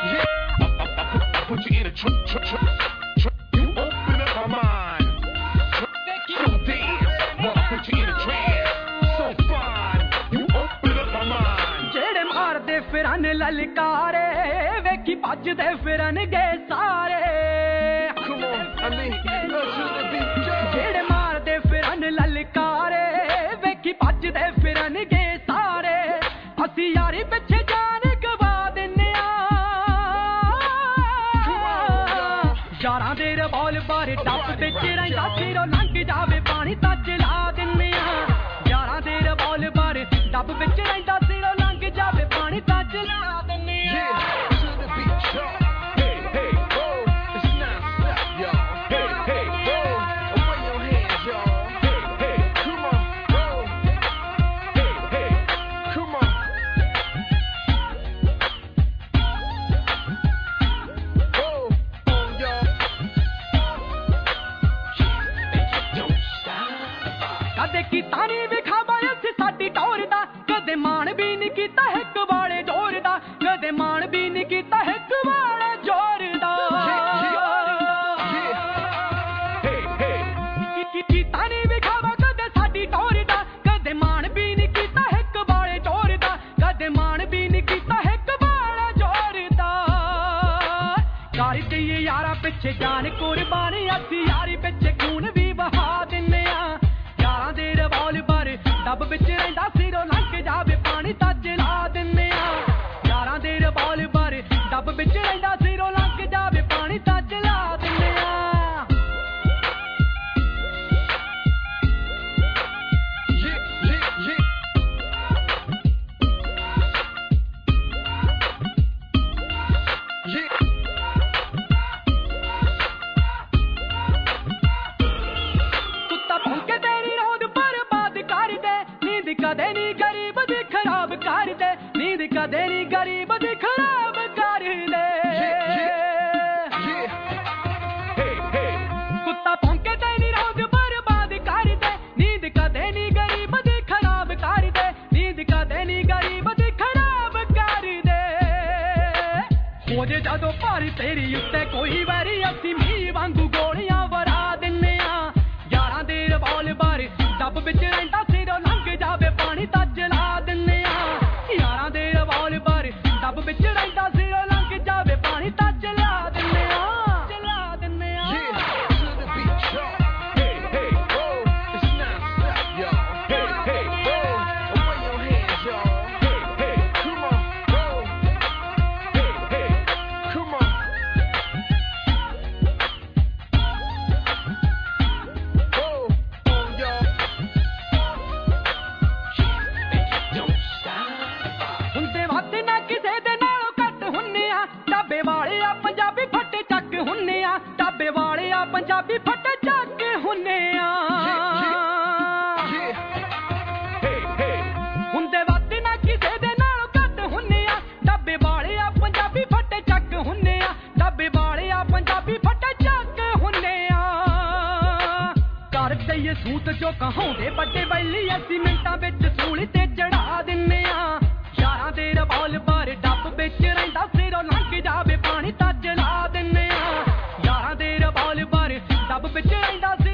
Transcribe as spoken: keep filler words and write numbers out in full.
Put you in a trunk, trunk, trunk, trunk. You open up my mind. So dance, wanna put you in a trance. So fine, you open up my mind. ਜਿਹੜੇ ਮਾਰਦੇ ਫਿਰਨ ਲਲਕਾਰੇ ਵੇਖੀ ਭੱਜਦੇ ਫਿਰਨਗੇ ਸਾਰੇ Come on, I mean, let's do the beat, yo. ਜਿਹੜੇ ਮਾਰਦੇ ਫਿਰਨ ਲਲਕਾਰੇ ਵੇਖੀ ਭੱਜਦੇ ਫਿਰਨਗੇ ਸਾਰੇ ਅਸੀਂ ਯਾਰੀ ਪਿੱਛੇ ਜਾਨ ਗਵਾ ਦਿੰਨੇ ਆ ਯਾਰਾਂ ਦੇ ਰਿਵਾਲਵਰ ਡੱਬ ਵਿੱਚ ਰਹਿੰਦਾ ਸਿਰੋਂ ਲੰਘ ਜਾਵੇ ਪਾਣੀ ਤਾਂ ਜਲਾ ਦਿੰਨੇ ਆ ਯਾਰਾਂ ਦੇ ਰਿਵਾਲਵਰ ਡੱਬ ਵਿੱਚ ਰਹਿੰਦਾ ਸਿਰੋਂ ਲੰਘ ਜਾਵੇ ਪਾਣੀ ਤਾਂ ਜਲਾ ਦਿੰਨੇ ਆ ਕਦੇ ਕੀਤਾ ਨੀ ਵਿਖਾਵਾ ਅਸੀਂ ਸਾਡੀ ਟੌਰ ਦਾ ਕਦੇ ਮਾਣ ਵੀ ਨੀ ਕੀਤਾ ਹਿੱਕ ਵਾਲੇ ਜ਼ੋਰ ਦਾ ਕਦੇ ਮਾਣ ਵੀ ਨੀ ਕੀਤਾ ਹਿੱਕ ਵਾਲੇ ਜ਼ੋਰ ਦਾ ਕੀਤਾ ਨੀ ਵਿਖਾਵਾ ਕਦੇ ਸਾਡੀ ਟੌਰ ਦਾ ਕਦੇ ਮਾਣ ਵੀ ਨੀ ਕੀਤਾ ਹਿੱਕ ਵਾਲੇ ਜ਼ੋਰ ਦਾ ਕਦੇ ਮਾਣ ਵੀ ਨੀ ਕੀਤਾ ਹਿੱਕ ਵਾਲੇ ਜ਼ੋਰ ਦਾ ਕਰ ਦਈਏ ਯਾਰਾਂ ਪਿੱਛੇ ਜਾਨ ਕੁਰਬਾਨੀ ਅਸੀਂ ਯਾਰੀ ਪਿੱਛੇ ਖੂਨ ਵੀ ਬਹਾ ਦਿੰਨੇ ਆ ਯਾਰਾਂ ਦੇ ਰਿਵਾਲਵਰ ਡੱਬ ਵਿੱਚ ਰਹਿੰਦਾ ਸਿਰੋਂ ਲੰਘ ਜਾਵੇ ਪਾਣੀ ਤਾਂ ਜਲਾ ਦਿੰਨੇ ਆ ਯਾਰਾਂ ਦੇ ਰਿਵਾਲਵਰ ਡੱਬ ਵਿੱਚ ਰਹਿੰਦਾ ਸਿਰੋਂ ਲੰਘ ਜਾਵੇ ਪਾਣੀ ਤਾਂ ਜਲਾ ਦਿੰਨੇ ਆ ਕਦੇ ਨੀ ਗਰੀਬ ਦੀ ਖਰਾਬ ਕਰਦੇ ਨੀਂਦ ਕਦੇ ਨੀ ਗਰੀਬ ਦੀ ਖਰਾਬ ਕਰਦੇ ਕੁੱਤਾ ਭੌਂਕੇ ਤੇ ਨੀ ਰੋਜ਼ ਬਰਬਾਦ ਕਰਦੇ ਨੀਂਦ ਕਦੇ ਨੀ ਗਰੀਬ ਦੀ ਖਰਾਬ ਕਰਦੇ ਨੀਂਦ ਕਦੇ ਨੀ ਗਰੀਬ ਦੀ ਖਰਾਬ ਕਰਦੇ ਹੋ ਜੇ ਜਦੋਂ ਭਾਰੀ ਤੇਰੀ ਉੱਤੇ ਕੋਈ ਵਾਰੀ ਅਸੀਂ ਮੀਂਹ ਵਾਂਗੂ ਗੋਲੀਆਂ ਵਰਾ ਦਿੰਨੇ ਆ ਯਾਰਾਂ ਦੇ ਰਿਵਾਲਵਰ ਡੱਬ ਵਿੱਚ ਰਹਿੰਦਾ ਸਿਰੋਂ ਲੰਘ ਜਾਵੇ ਪਾਣੀ ਤਾਂ ਜਲਾ ਦਿੰਨੇ ਆ ਯਾਰਾਂ ਦੇ ਰਿਵਾਲਵਰ ਡੱਬ ਵਿੱਚ ਰਹਿੰਦਾ ਸਿਰੋਂ ਲੰਘ ਜਾਵੇ ਪਾਣੀ ਤਾਂ ਜਲਾ ਦਿੰਨੇ ਆ ਜਲਾ ਦਿੰਨੇ ਆ ਢਾਬੇ ਵਾਲੇ ਆ ਪੰਜਾਬੀ ਫੱਟੇ ਚੱਕ ਹੁੰਨੇ ਆ ਹੁੰਦੇ ਵੱਧ ਨਾ ਕਿਸੇ ਦੇ ਨਾਲੋਂ ਘੱਟ ਹੁੰਨੇ ਆ ਢਾਬੇ ਵਾਲੇ ਆ ਪੰਜਾਬੀ ਫੱਟੇ ਚੱਕ ਹੁੰਨੇ ਆ ਢਾਬੇ ਵਾਲੇ ਆ ਪੰਜਾਬੀ ਫੱਟੇ ਚੱਕ ਹੁੰਨੇ ਆ ਕਰ ਦਈਏ ਸੂਤ ਜੋ ਕਹਾਉਂਦੇ ਵੱਡੇ ਬੈਲੀ ਅਸੀਂ ਮਿੰਟਾਂ ਵਿੱਚ ਸੂਲੀ ਤੇ ਚੜਾ ਦਿੰਨੇ ਆ ਯਾਰਾਂ ਦੇ ਰਿਵਾਲਵਰ ਡੱਬ ਵਿੱਚ ਰਹਿੰਦਾ ਸਿਰੋਂ ਲੰਘ ਜਾਵੇ ਪਾਣੀ ਤਾਂ ਜਲਾ ਦਿੰਨੇ ਆ ਯਾਰਾਂ ਦੇ ਰਿਵਾਲਵਰ ਡੱਬ ਵਿੱਚ ਰਹਿੰਦਾ